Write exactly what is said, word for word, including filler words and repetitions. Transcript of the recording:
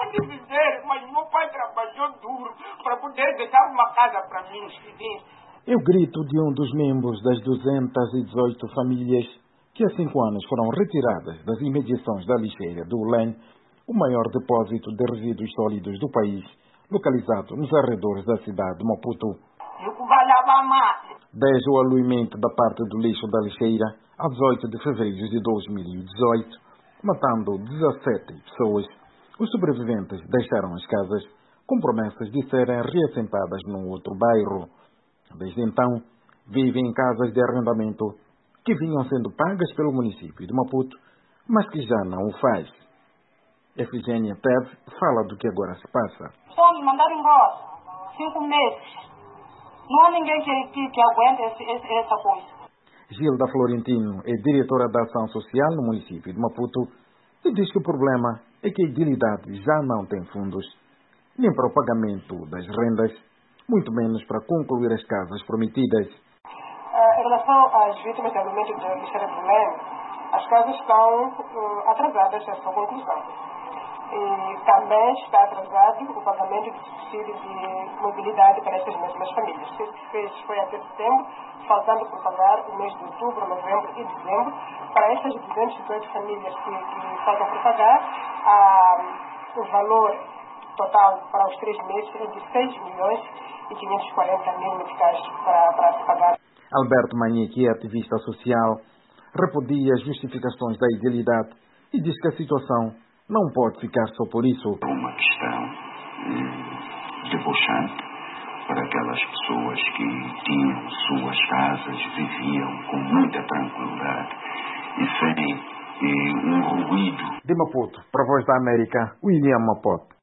pode dizer, mas meu pai trabalhou duro para poder deixar uma casa para mim, filhinhos. É o grito de um dos membros das duzentas e dezoito famílias que há cinco anos foram retiradas das imediações da lixeira do Ulém, o maior depósito de resíduos sólidos do país, localizado nos arredores da cidade de Maputo. Desde o aluimento da parte do lixo da lixeira, a dezoito de fevereiro de dois mil e dezoito, matando dezassete pessoas, os sobreviventes deixaram as casas com promessas de serem reassentadas num outro bairro. Desde então, vivem em casas de arrendamento que vinham sendo pagas pelo município de Maputo, mas que já não o faz. Efigênia Teve fala do que agora se passa. Só me mandaram embora. Cinco meses. Não há ninguém que, que, que aguente esse, esse, essa coisa. Gilda Florentino é diretora da Ação Social no município de Maputo e diz que o problema é que a idilidade já não tem fundos, nem para o pagamento das rendas, muito menos para concluir as casas prometidas. Uh, em relação às vítimas de alimento de lixeira do Ulém, as casas estão uh, atrasadas a sua conclusão. E também está atrasado o pagamento do subsídio de mobilidade para essas mesmas famílias. Isso se fez foi até setembro, faltando por pagar o mês de outubro, novembro e dezembro. Para essas duzentas e dezoito famílias que, que faltam por pagar, ah, o valor total para os três meses é de seis milhões e quinhentos e quarenta mil meticais para, para se pagar. Alberto Manhê, que é ativista social, repudia as justificações da idilidade e diz que a situação não pode ficar só por isso. É uma questão hum, debochante para aquelas pessoas que tinham suas casas, viviam com muita tranquilidade e sem eh, um ruído. De Maputo, para a Voz da América, William Mapoto.